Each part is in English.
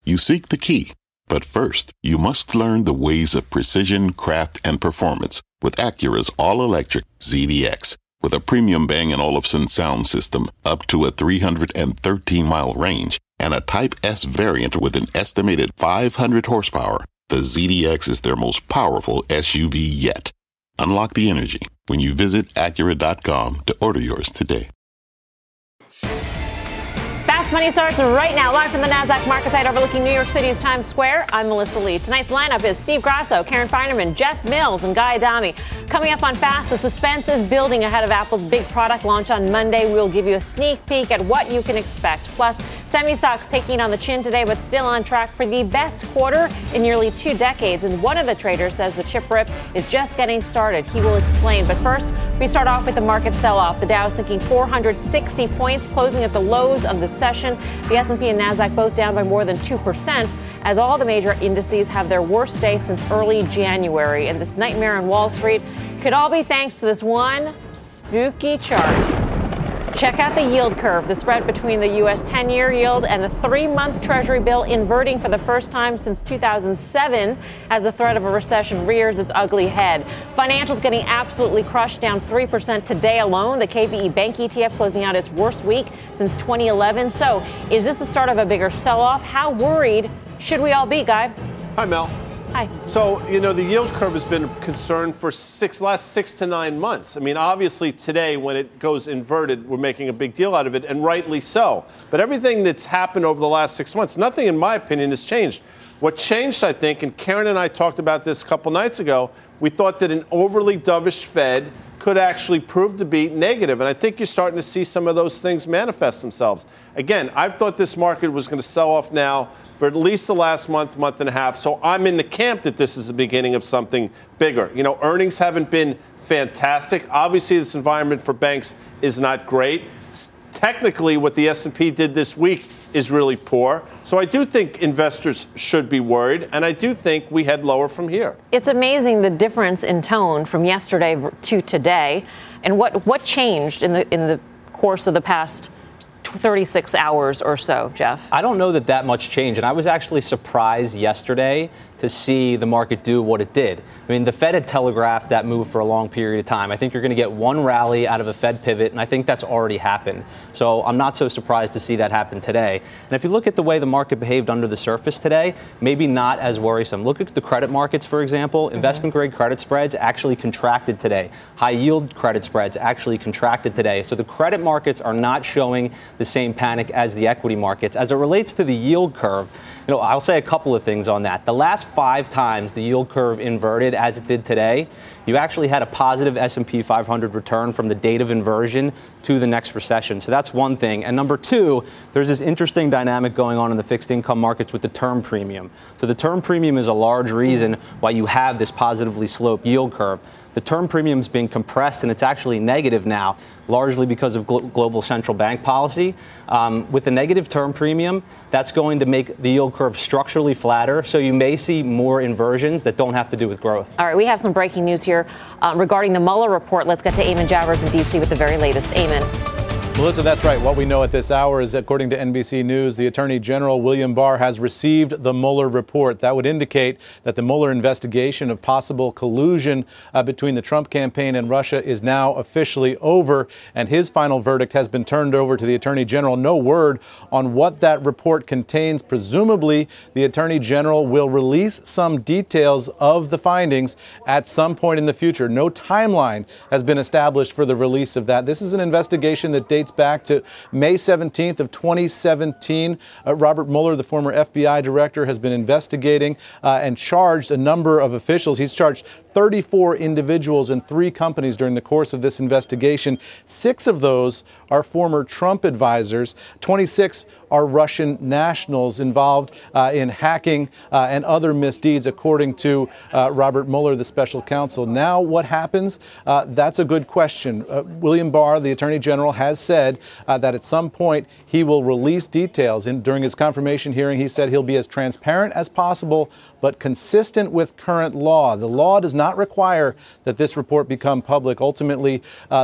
You seek the key, but first, you must learn the ways of precision, craft, and performance with Acura's all-electric ZDX. With a premium Bang & Olufsen sound system up to a 313-mile range and a Type S variant with an estimated 500 horsepower, the ZDX is their most powerful SUV yet. Unlock the energy when you visit Acura.com to order yours today. Fast Money starts right now, live from the NASDAQ market site overlooking New York City's Times Square. I'm Melissa Lee. Tonight's lineup is Steve Grasso, Karen Feinerman, Jeff Mills, and Guy Adami. Coming up on Fast, the suspense is building ahead of Apple's big product launch on Monday. We'll give you a sneak peek at what you can expect. Plus, semi-stocks taking on the chin today, but still on track for the best quarter in nearly 2 decades. And one of the traders says the chip rip is just getting started. He will explain. But first, we start off with the market sell-off. The Dow sinking 460 points, closing at the lows of the session. The S&P and NASDAQ both down by more than 2%, as all the major indices have their worst day since early January. And this nightmare on Wall Street could all be thanks to this one spooky chart. Check out the yield curve, the spread between the U.S. 10-year yield and the 3-month Treasury bill inverting for the first time since 2007 as the threat of a recession rears its ugly head. Financials getting absolutely crushed, down 3% today alone. The KBE Bank ETF closing out its worst week since 2011. So is this the start of a bigger sell-off? How worried should we all be, Guy? Hi, Mel. Hi. So, the yield curve has been a concern for last 6 to 9 months. I mean, obviously today when it goes inverted, we're making a big deal out of it, and rightly so. But everything that's happened over the last 6 months, nothing in my opinion has changed. What changed, I think, and Karen and I talked about this a couple nights ago, we thought that an overly dovish Fed could actually prove to be negative. And I think you're starting to see some of those things manifest themselves. Again, I've thought this market was going to sell off now for at least the last month and a half. So I'm in the camp that this is the beginning of something bigger. Earnings haven't been fantastic. Obviously, this environment for banks is not great. Technically, what the S&P did this week is really poor. So I do think investors should be worried, and I do think we head lower from here. It's amazing the difference in tone from yesterday to today, and what changed in the course of the past 36 hours or so, Jeff? I don't know that much changed, and I was actually surprised yesterday to see the market do what it did. I mean, the Fed had telegraphed that move for a long period of time. I think you're going to get one rally out of a Fed pivot, and I think that's already happened. So I'm not so surprised to see that happen today. And if you look at the way the market behaved under the surface today, maybe not as worrisome. Look at the credit markets, for example. Investment-grade credit spreads actually contracted today. High-yield credit spreads actually contracted today. So the credit markets are not showing the same panic as the equity markets. As it relates to the yield curve, I'll say a couple of things on that. The last 5 times the yield curve inverted as it did today, you actually had a positive S&P 500 return from the date of inversion to the next recession. So that's one thing. And number 2, there's this interesting dynamic going on in the fixed income markets with the term premium. So the term premium is a large reason why you have this positively sloped yield curve. The term premium is being compressed, and it's actually negative now, largely because of global central bank policy. With the negative term premium, that's going to make the yield curve structurally flatter, so you may see more inversions that don't have to do with growth. All right, we have some breaking news here regarding the Mueller report. Let's get to Eamon Javers in D.C. with the very latest. Eamon. Melissa, that's right. What we know at this hour is, according to NBC News, the Attorney General William Barr has received the Mueller report. That would indicate that the Mueller investigation of possible collusion between the Trump campaign and Russia is now officially over, and his final verdict has been turned over to the Attorney General. No word on what that report contains. Presumably, the Attorney General will release some details of the findings at some point in the future. No timeline has been established for the release of that. This is an investigation that dates back to May 17th of 2017. Robert Mueller, the former FBI director, has been investigating and charged a number of officials. He's charged 34 individuals and 3 companies during the course of this investigation. 6 of those are former Trump advisors. 26 are Russian nationals involved in hacking and other misdeeds, according to Robert Mueller, the special counsel. Now, what happens? That's a good question. William Barr, the Attorney General, has said said that at some point he will release details. During his confirmation hearing, he said he'll be as transparent as possible, but consistent with current law. The law does not require that this report become public. Ultimately,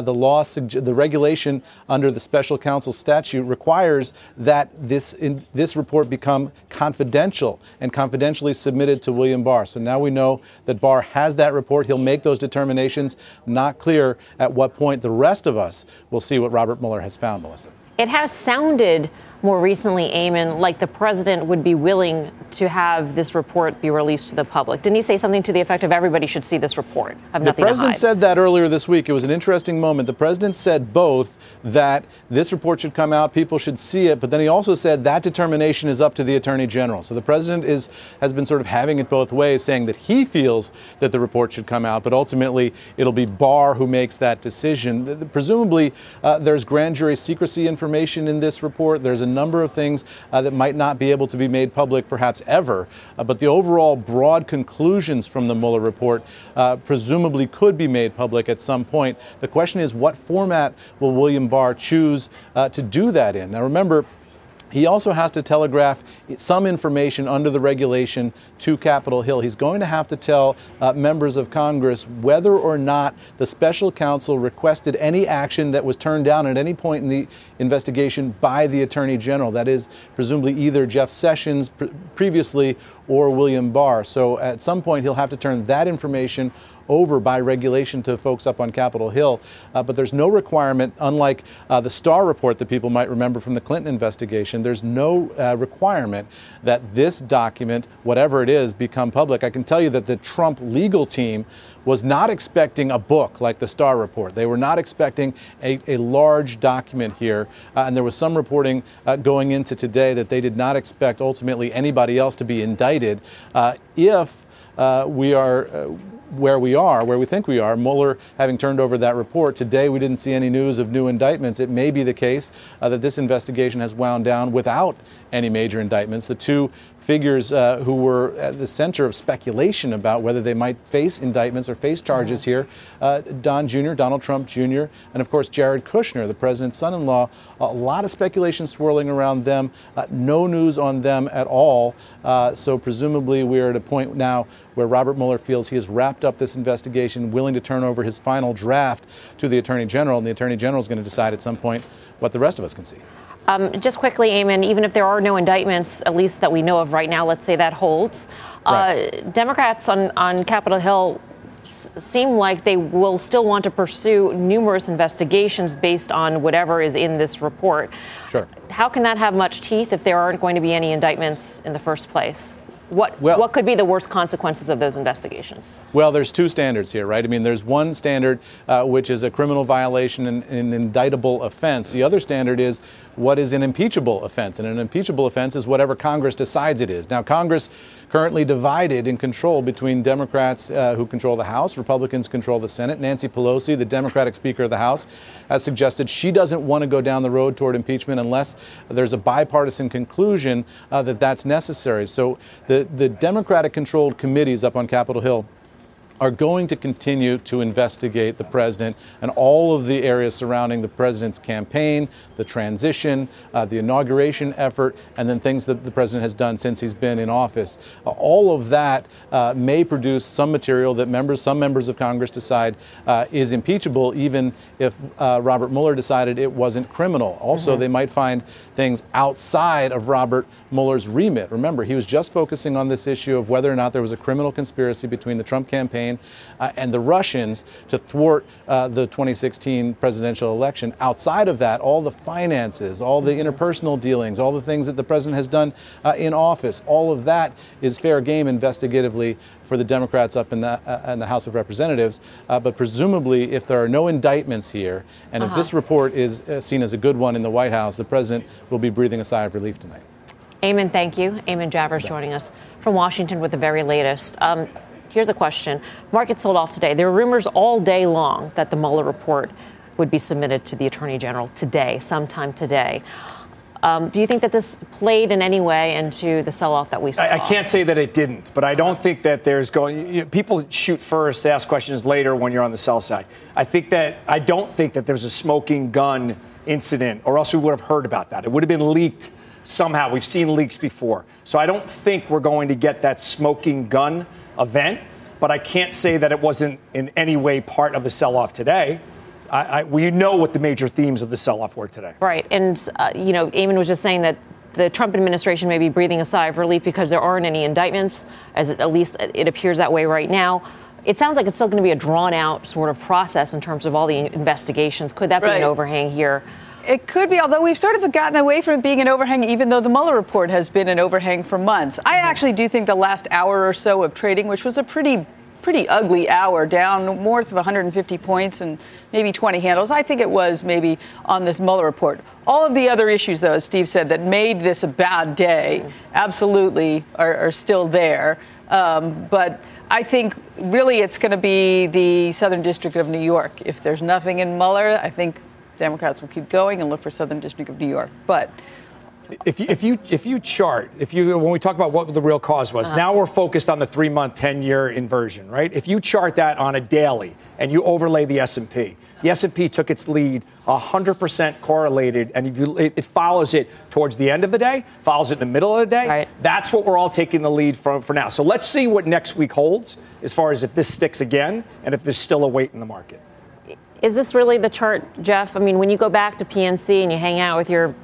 the regulation under the special counsel statute requires that this report become confidential and confidentially submitted to William Barr. So now we know that Barr has that report. He'll make those determinations. Not clear at what point the rest of us will see what Robert Mueller has found, Melissa. It has sounded more recently, Eamon, like the president would be willing to have this report be released to the public. Didn't he say something to the effect of everybody should see this report? The president said that earlier this week. It was an interesting moment. The president said both that this report should come out, people should see it, but then he also said that determination is up to the attorney general. So the president has been sort of having it both ways, saying that he feels that the report should come out, but ultimately it'll be Barr who makes that decision. Presumably, there's grand jury secrecy information in this report. There's a number of things that might not be able to be made public, perhaps ever. But the overall broad conclusions from the Mueller report presumably could be made public at some point. The question is, what format will William Barr choose to do that in? Now, remember, he also has to telegraph some information under the regulation to Capitol Hill. He's going to have to tell members of Congress whether or not the special counsel requested any action that was turned down at any point in the investigation by the Attorney General. That is, presumably either Jeff Sessions previously or William Barr. So at some point, he'll have to turn that information over by regulation to folks up on Capitol Hill. But there's no requirement, unlike the Starr report that people might remember from the Clinton investigation, there's no requirement that this document, whatever it is, become public. I can tell you that the Trump legal team was not expecting a book like the Starr report. They were not expecting a large document here. And there was some reporting going into today that they did not expect ultimately anybody else to be indicted if we are where we think we are, Mueller having turned over that report. Today, we didn't see any news of new indictments. It may be the case that this investigation has wound down without any major indictments. The two figures who were at the center of speculation about whether they might face indictments or face charges here, Donald Trump Jr., and of course Jared Kushner, the president's son-in-law. A lot of speculation swirling around them, no news on them at all. So presumably we're at a point now where Robert Mueller feels he has wrapped up this investigation, willing to turn over his final draft to the Attorney General, and the Attorney General is going to decide at some point what the rest of us can see. Just quickly, Eamon, even if there are no indictments, at least that we know of right now, let's say that holds, right. Democrats on Capitol Hill seem like they will still want to pursue numerous investigations based on whatever is in this report. Sure. How can that have much teeth if there aren't going to be any indictments in the first place? What could be the worst consequences of those investigations? Well, there's two standards here, right? I mean, there's one standard, which is a criminal violation and an indictable offense. The other standard is what is an impeachable offense. And an impeachable offense is whatever Congress decides it is. Now, Congress currently divided in control between Democrats who control the House, Republicans control the Senate. Nancy Pelosi, the Democratic Speaker of the House, has suggested she doesn't want to go down the road toward impeachment unless there's a bipartisan conclusion that that's necessary. So the Democratic-controlled committees up on Capitol Hill are going to continue to investigate the president and all of the areas surrounding the president's campaign, the transition, the inauguration effort, and then things that the president has done since he's been in office. All of that may produce some material that some members of Congress decide is impeachable, even if Robert Mueller decided it wasn't criminal. Also, they might find things outside of Robert Mueller's remit. Remember, he was just focusing on this issue of whether or not there was a criminal conspiracy between the Trump campaign and the Russians to thwart the 2016 presidential election. Outside of that, all the finances, all the interpersonal dealings, all the things that the president has done in office, all of that is fair game investigatively for the Democrats up in the House of Representatives. But presumably, if there are no indictments here, and if this report is seen as a good one in the White House, the president will be breathing a sigh of relief tonight. Eamon, thank you. Eamon Javers joining us from Washington with the very latest. Here's a question. Market sold off today. There were rumors all day long that the Mueller report would be submitted to the Attorney General today, sometime today. Do you think that this played in any way into the sell-off that we saw? I can't say that it didn't, but I don't think that there's people shoot first, ask questions later when you're on the sell side. I don't think that there's a smoking gun incident, or else we would have heard about that. It would have been leaked somehow. We've seen leaks before. So I don't think we're going to get that smoking gun event, but I can't say that it wasn't in any way part of the sell-off today. We know what the major themes of the sell-off were today. Right. And, Eamon was just saying that the Trump administration may be breathing a sigh of relief because there aren't any indictments, at least it appears that way right now. It sounds like it's still going to be a drawn-out sort of process in terms of all the investigations. Could that be an overhang here? It could be, although we've sort of gotten away from it being an overhang, even though the Mueller report has been an overhang for months. I actually do think the last hour or so of trading, which was a pretty ugly hour, down north of 150 points and maybe 20 handles. I think it was maybe on this Mueller report. All of the other issues, though, as Steve said, that made this a bad day, absolutely are still there. But I think really it's going to be the Southern District of New York. If there's nothing in Mueller, I think Democrats will keep going and look for Southern District of New York. But if you chart, when we talk about what the real cause was, now we're focused on the 3-month, 10-year inversion, right? If you chart that on a daily and you overlay the S&P, the S&P took its lead 100% correlated, and if it follows it towards the end of the day, follows it in the middle of the day. Right. That's what we're all taking the lead from for now. So let's see what next week holds as far as if this sticks again and if there's still a weight in the market. Is this really the chart, Jeff? I mean, when you go back to PNC and you hang out with your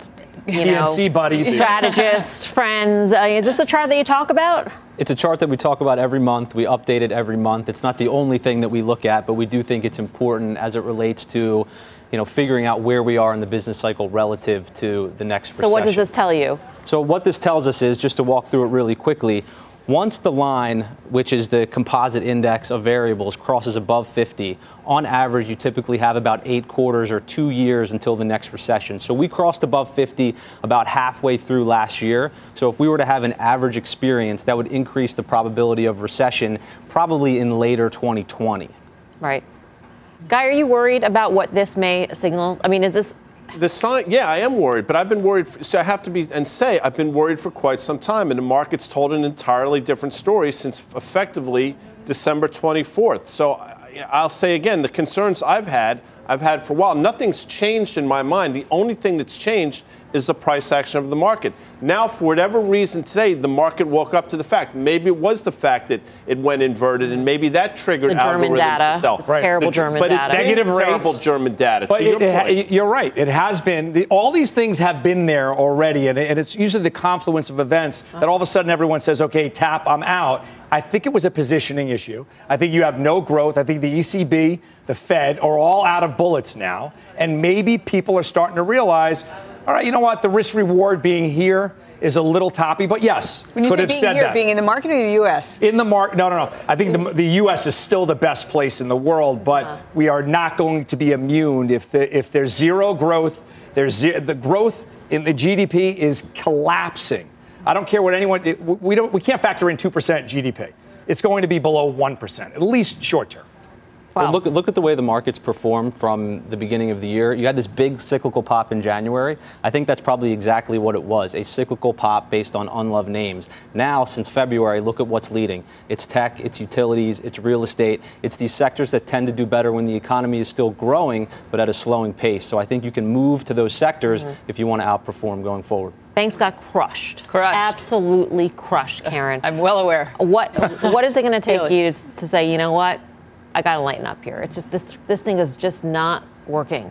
PNC buddies, strategist friends, is this a chart that you talk about? It's a chart that we talk about every month. We update it every month. It's not the only thing that we look at, but we do think it's important as it relates to, figuring out where we are in the business cycle relative to the next recession. So what does this tell you? So what this tells us is, just to walk through it really quickly, once the line, which is the composite index of variables, crosses above 50, on average, you typically have about 8 quarters or 2 years until the next recession. So we crossed above 50 about halfway through last year. So if we were to have an average experience, that would increase the probability of recession probably in later 2020. Right. Guy, are you worried about what this may signal? I mean, is this... The sign, yeah, I am worried, but I've been worried. So I have to be and say I've been worried for quite some time, and the market's told an entirely different story since effectively December 24th. So I'll say again, the concerns I've had for a while. Nothing's changed in my mind. The only thing that's changed is the price action of the market. Now, for whatever reason today, the market woke up to the fact. Maybe it was the fact that it went inverted, and maybe that triggered the German algorithms data. to sell. Terrible German data. But it's negative rates. Terrible German data. But you're right. It has been. All these things have been there already, and it's usually the confluence of events that all of a sudden everyone says, okay, tap, I'm out. I think it was a positioning issue. I think you have no growth. I think the ECB, the Fed are all out of bullets now, and maybe people are starting to realize, all right, you know what? The risk reward being here is a little toppy, but yes, when you could say have being said here, that. Being in the market or the U.S.? In the market, no. I think the U.S. is still the best place in the world, but we are not going to be immune if there's zero growth. The growth in the GDP is collapsing. I don't care what anyone. We can't factor in 2% GDP. It's going to be below 1%, at least short term. Wow. Well, look at the way the markets performed from the beginning of the year. You had this big cyclical pop in January. I think that's probably exactly what it was, a cyclical pop based on unloved names. Now, since February, look at what's leading. It's tech, it's utilities, it's real estate. It's these sectors that tend to do better when the economy is still growing, but at a slowing pace. So I think you can move to those sectors if you want to outperform going forward. Banks got crushed. Absolutely crushed, Karen. I'm well aware. What is it going to take you to say, you know what? I got to lighten up here. It's just this thing is just not working.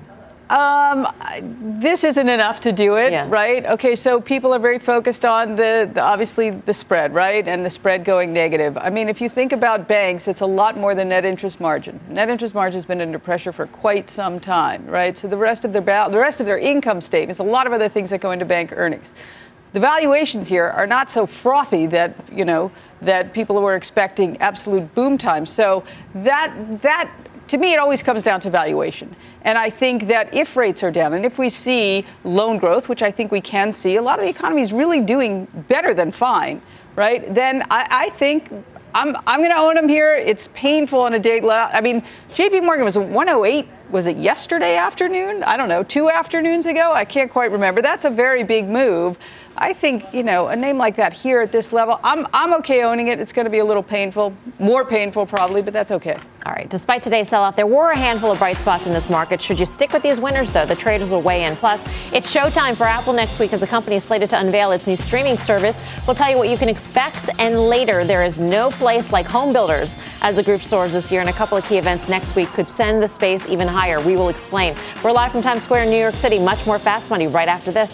This isn't enough to do it, right? Okay, so people are very focused on obviously the spread, right? And the spread going negative. I mean, if you think about banks, it's a lot more than net interest margin. Net interest margin has been under pressure for quite some time, right? So the rest of their income statements, a lot of other things that go into bank earnings. The valuations here are not so frothy that, that people were expecting absolute boom times. So that to me, it always comes down to valuation. And I think that if rates are down and if we see loan growth, which I think we can see, a lot of the economy is really doing better than fine, right? Then I think I'm going to own them here. It's painful on a day. I mean, JP Morgan was 108 was it yesterday afternoon? I don't know, 2 afternoons ago? I can't quite remember. That's a very big move. I think, a name like that here at this level, I'm okay owning it. It's going to be a little painful, more painful probably, but that's okay. All right. Despite today's sell-off, there were a handful of bright spots in this market. Should you stick with these winners, though? The traders will weigh in. Plus, it's showtime for Apple next week as the company is slated to unveil its new streaming service. We'll tell you what you can expect. And later, there is no place like Home Builders as the group soars this year, and a couple of key events next week could send the space even higher. We will explain. We're live from Times Square in New York City. Much more Fast Money right after this.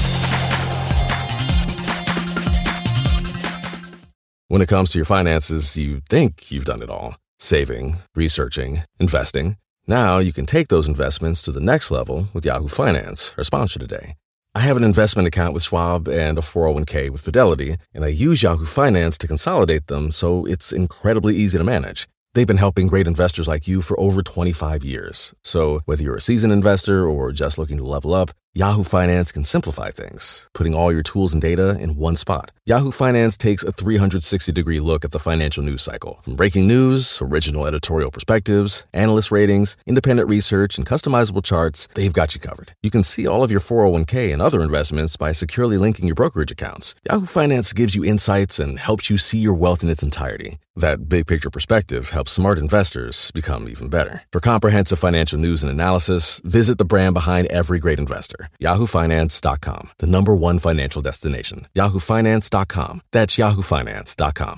When it comes to your finances, you think you've done it all. Saving, researching, investing. Now you can take those investments to the next level with Yahoo Finance, our sponsor today. I have an investment account with Schwab and a 401k with Fidelity, and I use Yahoo Finance to consolidate them so it's incredibly easy to manage. They've been helping great investors like you for over 25 years. So whether you're a seasoned investor or just looking to level up, Yahoo Finance can simplify things, putting all your tools and data in one spot. Yahoo Finance takes a 360-degree look at the financial news cycle. From breaking news, original editorial perspectives, analyst ratings, independent research, and customizable charts, they've got you covered. You can see all of your 401k and other investments by securely linking your brokerage accounts. Yahoo Finance gives you insights and helps you see your wealth in its entirety. That big-picture perspective helps smart investors become even better. For comprehensive financial news and analysis, visit the brand behind every great investor. YahooFinance.com, the #1 financial destination. YahooFinance.com. That's YahooFinance.com.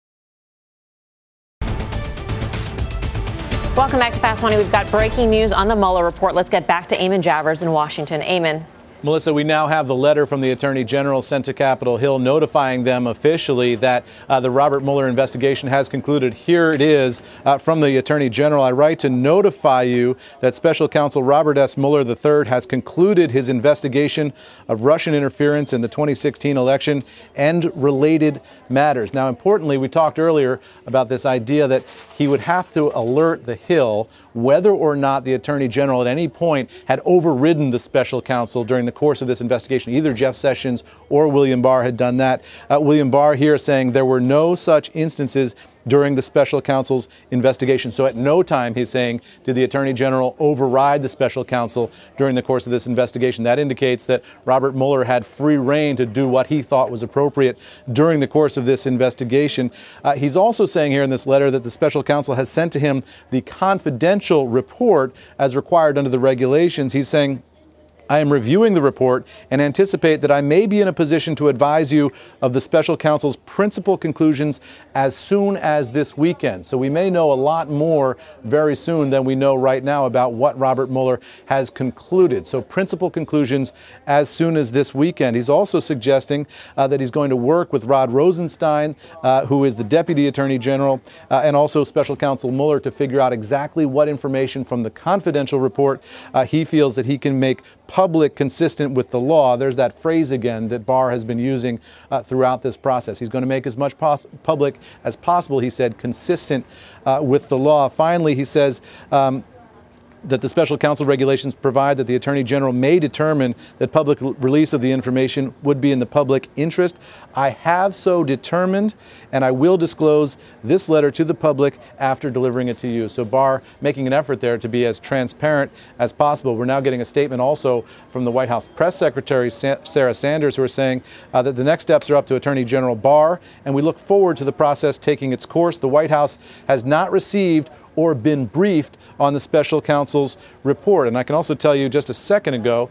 Welcome back to Fast Money. We've got breaking news on the Mueller report. Let's get back to Eamon Javers in Washington. Eamon. Melissa, we now have the letter from the Attorney General sent to Capitol Hill notifying them officially that the Robert Mueller investigation has concluded. Here it is from the Attorney General. I write to notify you that Special Counsel Robert S. Mueller III has concluded his investigation of Russian interference in the 2016 election and related matters. Now, importantly, we talked earlier about this idea that he would have to alert the Hill whether or not the Attorney General at any point had overridden the special counsel during the course of this investigation. Either Jeff Sessions or William Barr had done that. William Barr here saying there were no such instances during the special counsel's investigation. So at no time, he's saying, did the Attorney General override the special counsel during the course of this investigation. That indicates that Robert Mueller had free rein to do what he thought was appropriate during the course of this investigation. He's also saying here in this letter that the special counsel has sent to him the confidential report as required under the regulations. He's saying, I am reviewing the report and anticipate that I may be in a position to advise you of the special counsel's principal conclusions as soon as this weekend. So we may know a lot more very soon than we know right now about what Robert Mueller has concluded. So principal conclusions as soon as this weekend. He's also suggesting that he's going to work with Rod Rosenstein, who is the Deputy Attorney General, and also Special Counsel Mueller to figure out exactly what information from the confidential report he feels that he can make public, consistent with the law. There's that phrase again that Barr has been using throughout this process. He's going to make as much public as possible, he said, consistent with the law. Finally, he says that the special counsel regulations provide that the Attorney General may determine that public release of the information would be in the public interest. I have so determined, and I will disclose this letter to the public after delivering it to you. So Barr making an effort there to be as transparent as possible. We're now getting a statement also from the White House Press Secretary Sarah Sanders, who are saying that the next steps are up to Attorney General Barr, and we look forward to the process taking its course. The White House has not received or been briefed on the special counsel's report. And I can also tell you just a second ago,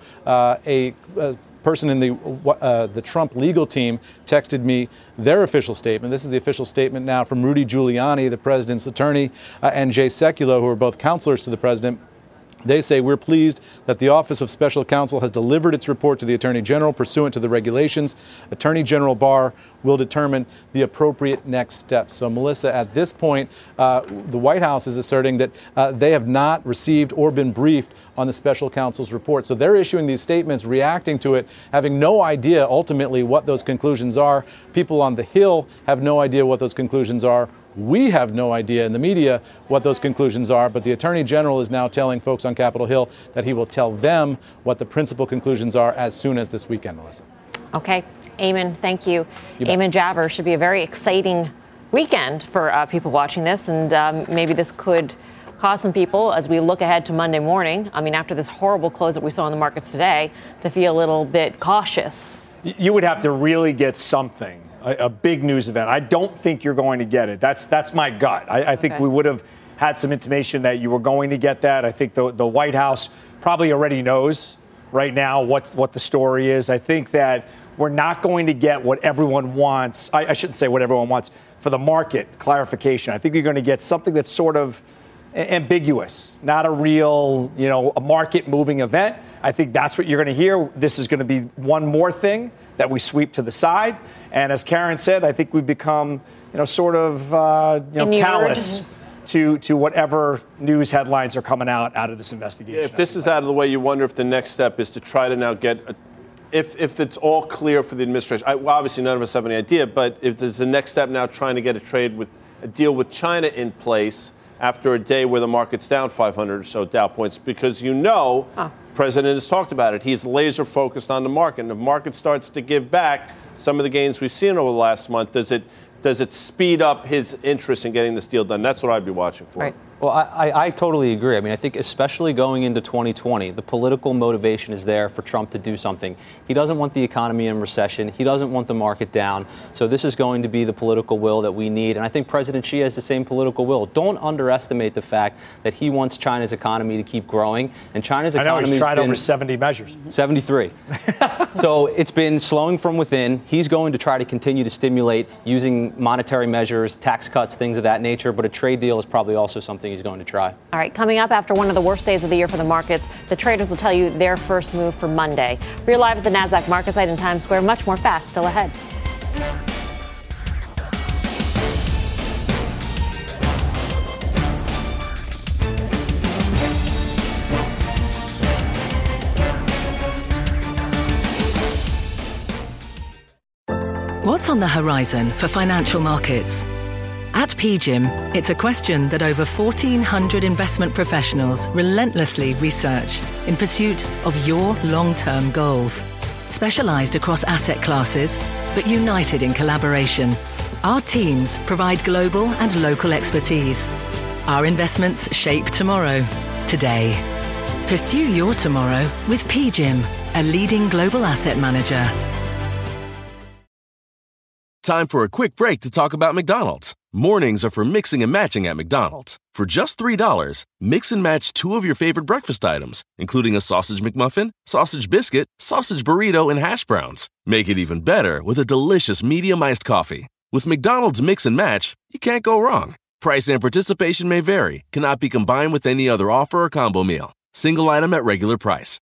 a person in the Trump legal team texted me their official statement. This is the official statement now from Rudy Giuliani, the president's attorney, and Jay Sekulow, who are both counselors to the president. They say, we're pleased that the Office of Special Counsel has delivered its report to the Attorney General pursuant to the regulations. Attorney General Barr will determine the appropriate next steps. So, Melissa, at this point, the White House is asserting that they have not received or been briefed on the special counsel's report. So they're issuing these statements, reacting to it, having no idea ultimately what those conclusions are. People on the Hill have no idea what those conclusions are. We have no idea in the media what those conclusions are, but the Attorney General is now telling folks on Capitol Hill that he will tell them what the principal conclusions are as soon as this weekend, Melissa. Okay. Eamon, thank you. Eamon Javers, should be a very exciting weekend for people watching this, and maybe this could cause some people, as we look ahead to Monday morning, I mean, after this horrible close that we saw in the markets today, to feel a little bit cautious? You would have to really get something, a big news event. I don't think you're going to get it. That's my gut. I think we would have had some intimation that you were going to get that. I think the White House probably already knows right now what the story is. I think that we're not going to get what everyone wants. I shouldn't say what everyone wants for the market clarification. I think you're going to get something that's sort of ambiguous, not a real, a market moving event. I think that's what you're going to hear. This is going to be one more thing that we sweep to the side. And as Karen said, I think we've become, callous to whatever news headlines are coming out of this investigation. If this is out of the way, you wonder if the next step is to try to now get if it's all clear for the administration. Obviously, none of us have any idea, but if there's the next step now trying to get a deal with China in place after a day where the market's down 500 or so Dow points, because the President has talked about it. He's laser focused on the market. And if the market starts to give back some of the gains we've seen over the last month, does it speed up his interest in getting this deal done? That's what I'd be watching for. Right. Well, I totally agree. I mean, I think especially going into 2020, the political motivation is there for Trump to do something. He doesn't want the economy in recession. He doesn't want the market down. So this is going to be the political will that we need. And I think President Xi has the same political will. Don't underestimate the fact that he wants China's economy to keep growing. And China's economy he's tried over 70 measures. 73. So it's been slowing from within. He's going to try to continue to stimulate using monetary measures, tax cuts, things of that nature. But a trade deal is probably also something he's going to try. All right, coming up after one of the worst days of the year for the markets, the traders will tell you their first move for Monday. We're live at the NASDAQ market site in Times Square. Much more fast still ahead. What's on the horizon for financial markets? At PGIM, it's a question that over 1,400 investment professionals relentlessly research in pursuit of your long-term goals. Specialized across asset classes, but united in collaboration, our teams provide global and local expertise. Our investments shape tomorrow, today. Pursue your tomorrow with PGIM, a leading global asset manager. Time for a quick break to talk about McDonald's. Mornings are for mixing and matching at McDonald's. For just $3, mix and match 2 of your favorite breakfast items, including a sausage McMuffin, sausage biscuit, sausage burrito, and hash browns. Make it even better with a delicious medium iced coffee. With McDonald's Mix and Match, you can't go wrong. Price and participation may vary, cannot be combined with any other offer or combo meal. Single item at regular price.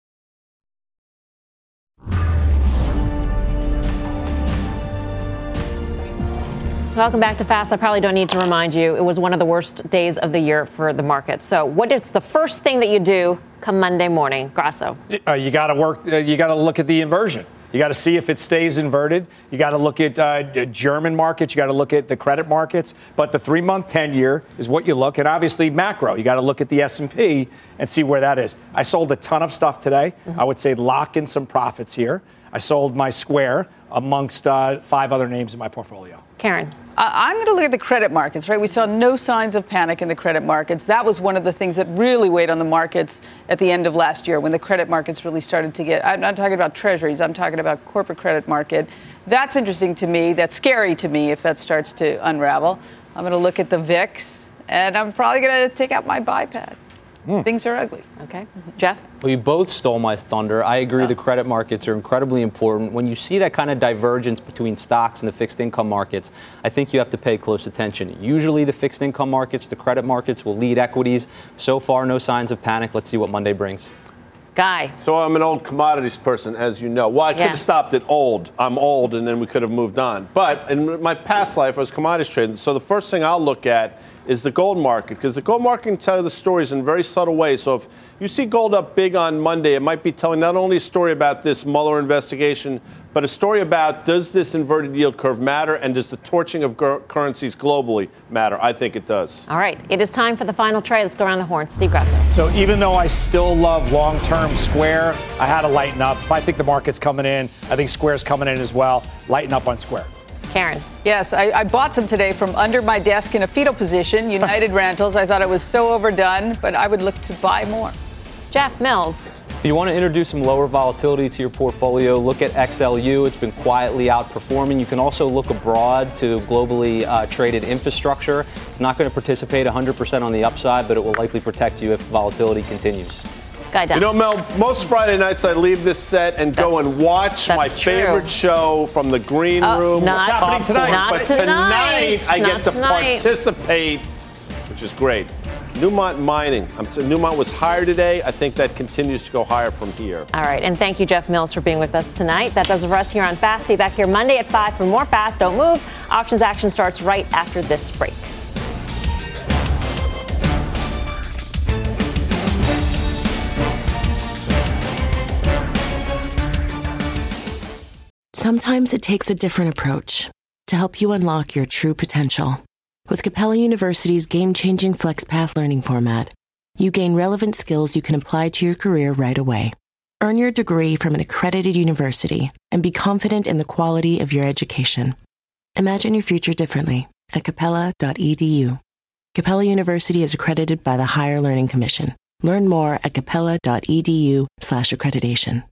Welcome back to Fast. I probably don't need to remind you, it was one of the worst days of the year for the market. So what is the first thing that you do come Monday morning? Grasso. You got to look at the inversion. You got to see if it stays inverted. You got to look at German markets. You got to look at the credit markets. But the 3-month 10-year is what you look at. Obviously, macro. You got to look at the S&P and see where that is. I sold a ton of stuff today. I would say lock in some profits here. I sold my Square amongst 5 other names in my portfolio. Karen. I'm going to look at the credit markets, right? We saw no signs of panic in the credit markets. That was one of the things that really weighed on the markets at the end of last year when the credit markets really started to get, I'm not talking about treasuries, I'm talking about corporate credit market. That's interesting to me. That's scary to me if that starts to unravel. I'm going to look at the VIX, and I'm probably going to take out my buy pad. Things are ugly. Okay. Jeff? Well, you both stole my thunder. I agree the credit markets are incredibly important. When you see that kind of divergence between stocks and the fixed income markets, I think you have to pay close attention. Usually the fixed income markets, the credit markets will lead equities. So far, no signs of panic. Let's see what Monday brings. Guy. So I'm an old commodities person, as you know. Well, I could have stopped at old. I'm old, and then we could have moved on. But in my past life, I was commodities trading. So the first thing I'll look at is the gold market, because the gold market can tell you the stories in very subtle ways. So if you see gold up big on Monday, it might be telling not only a story about this Mueller investigation, but a story about, does this inverted yield curve matter, and does the torching of currencies globally matter? I think it does. All right. It is time for the final trade. Let's go around the horn. Steve Grasso. So even though I still love long-term Square, I had to lighten up. If I think the market's coming in, I think Square's coming in as well. Lighten up on Square. Karen. Yes, I bought some today from under my desk in a fetal position, United Rentals. I thought it was so overdone, but I would look to buy more. Jeff Mills. If you want to introduce some lower volatility to your portfolio, look at XLU. It's been quietly outperforming. You can also look abroad to globally traded infrastructure. It's not going to participate 100% on the upside, but it will likely protect you if volatility continues. Guy Dom. You know, Mel, most Friday nights I leave this set and go and watch my favorite show from the green room. What's happening tonight? But tonight I get to participate, which is great. Newmont Mining. Newmont was higher today. I think that continues to go higher from here. All right, and thank you, Jeff Mills, for being with us tonight. That does it for us here on Fast. See you back here Monday at 5 for more Fast. Don't move. Options action starts right after this break. Sometimes it takes a different approach to help you unlock your true potential. With Capella University's game-changing FlexPath learning format, you gain relevant skills you can apply to your career right away. Earn your degree from an accredited university and be confident in the quality of your education. Imagine your future differently at capella.edu. Capella University is accredited by the Higher Learning Commission. Learn more at capella.edu/accreditation.